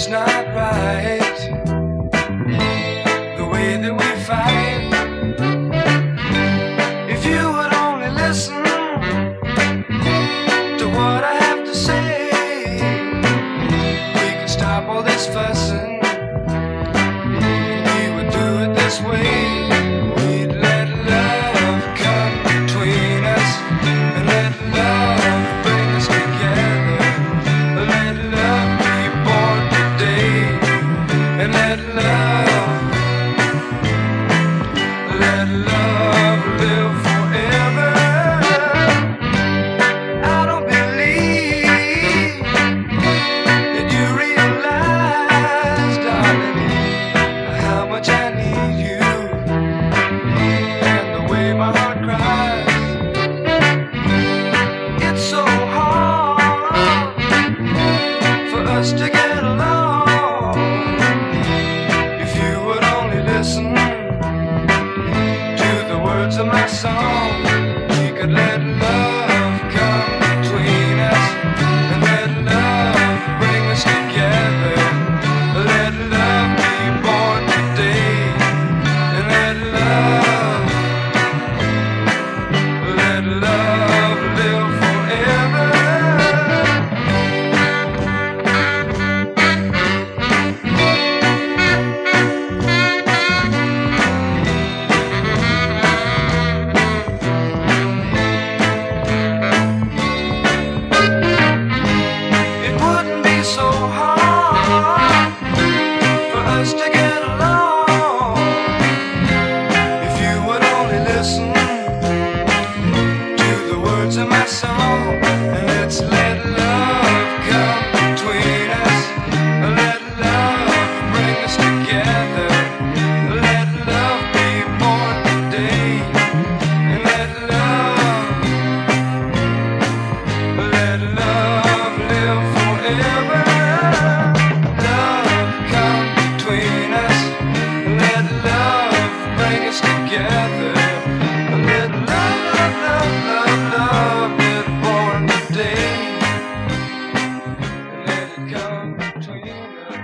was not right, the way that we fight. If you would only listen to what I have to say, we could stop all this fussing. We would do it this way. We'd let love come between us and let love bring us together. Let love be born today and let love live forever. I don't believe that you realize, darling, how much I need you and the way my heart cries. It's so hard for us to get along. If you would only listen to the words of my song, we could let love come between us and let love bring us together. Let love be born today and let love live forever. It wouldn't be so hard for us to get along if you would only listen to the words of my song, and let's let